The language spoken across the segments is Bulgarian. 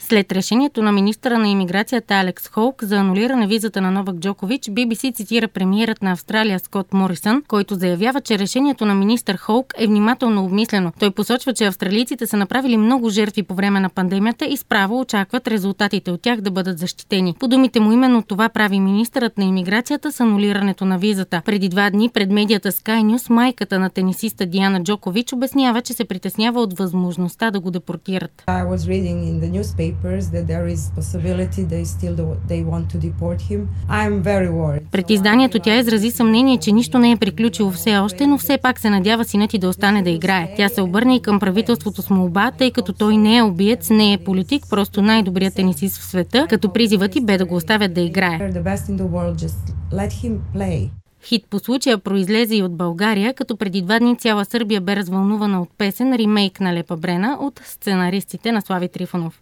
След решението на министъра на имиграцията Алекс Хоук за анулиране визата на Новак Джокович, BBC цитира премиерът на Австралия Скот Морисън, който заявява, че решението на министър Хоук е внимателно обмислено. Той посочва, че австралийците са направили много жертви по време на пандемията и справо очакват резултатите от тях да бъдат защитени. По думите му, именно това прави министърът на имиграцията с анулирането на визата. Преди 2 дни пред медията Sky News майката на тенисиста Диана Джокович обяснява, че се притеснява от възможността да го депортират. Пред изданието тя изрази съмнение, че нищо не е приключило все още, но все пак се надява синът и да остане да играе. Тя се обърна и към правителството с молба, тъй като той не е убиец, не е политик, просто най-добрият тенисист в света, като призивът и бе да го оставят да играе. Хит по случая произлезе и от България, като преди 2 дни цяла Сърбия бе развълнувана от песен, ремейк на Лепа Брена от сценаристите на Слави Трифонов.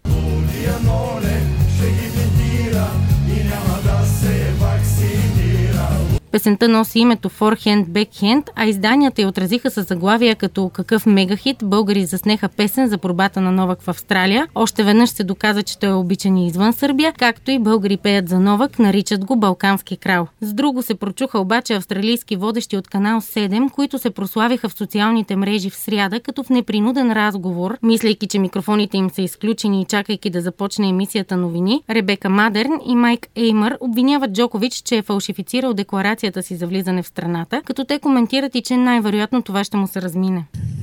Песента носи името Forehand Backhand, а изданията я отразиха със заглавия като "Какъв мегахит", "Българи заснеха песен за борбата на Новак в Австралия", "Още веднъж се доказа, че той е обичан и извън Сърбия", както и "Българи пеят за Новак, наричат го Балкански крал". С друго се прочуха обаче австралийски водещи от канал 7, които се прославиха в социалните мрежи в сряда, като в непринуден разговор, мислейки, че микрофоните им са изключени и чакайки да започне емисията новини, Ребека Мадерн и Майк Еймър обвиняват Джокович, че е фалшифицирал декларацията си за влизане в страната, като те коментират и че най-вероятно това ще му се размине.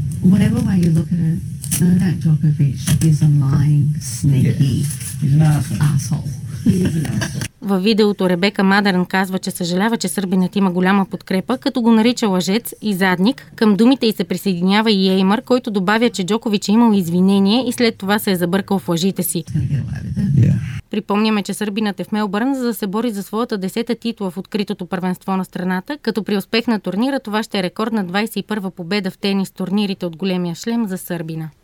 Във видеото Ребека Мадерн казва, че съжалява, че сърбинът има голяма подкрепа, като го нарича лъжец и задник. Към думите й се присъединява и Еймър, който добавя, че Джокович е имал извинение и след това се е забъркал в лъжите си. Припомняме, че сърбинът е в Мелбърн, за да се бори за своята 10-та титла в откритото първенство на страната, като при успех на турнира това ще е рекордна 21-va победа в тенис турнирите от големия шлем за сърбина.